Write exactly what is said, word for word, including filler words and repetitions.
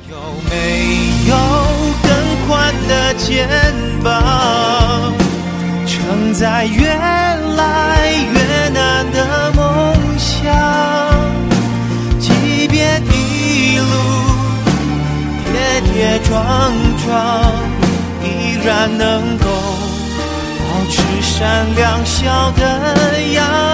有没有更宽的肩膀，承载越来越难的梦想？即便一路跌跌撞撞，依然能够保持善良笑的样